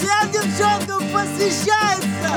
Всем девчонкам посвящается!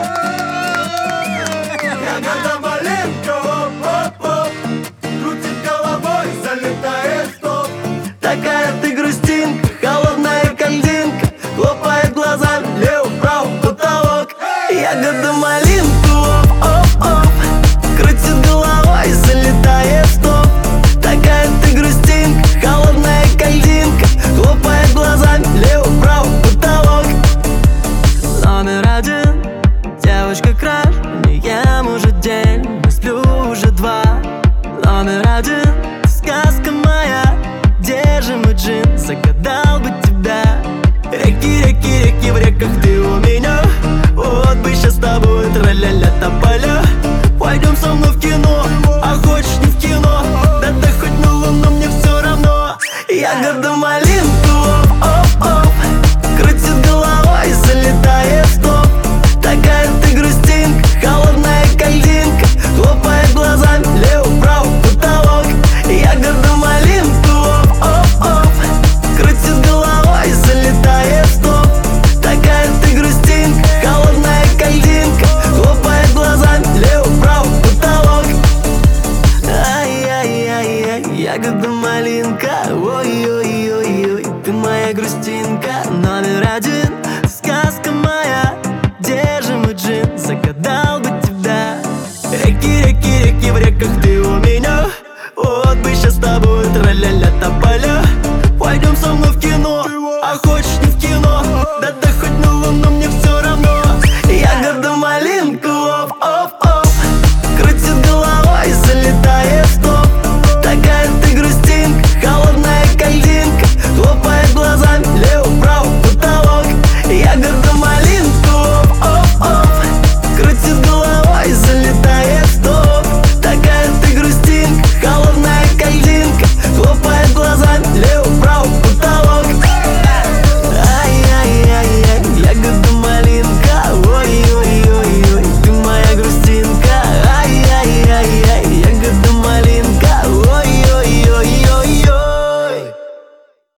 Ягода малинка, оп-оп-оп, крутит головой, залетает в топ. Такая ты грустинка, холодная кальдинка, хлопает глазами, лево-право, потолок. Ягода малинка, оп-оп-оп, крутит головой, залетает в топ. Такая ты грустинка, холодная кальдинка, хлопает глазами, лево-право, потолок. Номер один, девочка краш, не ем уже день, не сплю уже два. Номер один, сказка моя, где же мой джин, загадал бы тебя. Реки, реки, реки в реках, ты у меня. Вот бы сейчас с тобой тра-ля-ля тополя. Пойдем со мной в кино, а хочешь не в кино, да ты хоть на луну, мне все равно. Ягода малинка, оп-оп-оп, крутит головой, залетает в топ. Такая ты грустинка, холодная кальдинка, хлопает глазами, лево-право, потолок. Ягода малинка, оп-оп-оп, крутит головой, залетает в топ. Такая ты грустинка, холодная кальдинка, хлопает глазами, лево-право, потолок. Ай-яй-яй-яй, ягода малинка, ой-ой-ой-ой, ты моя грустинка, номер один.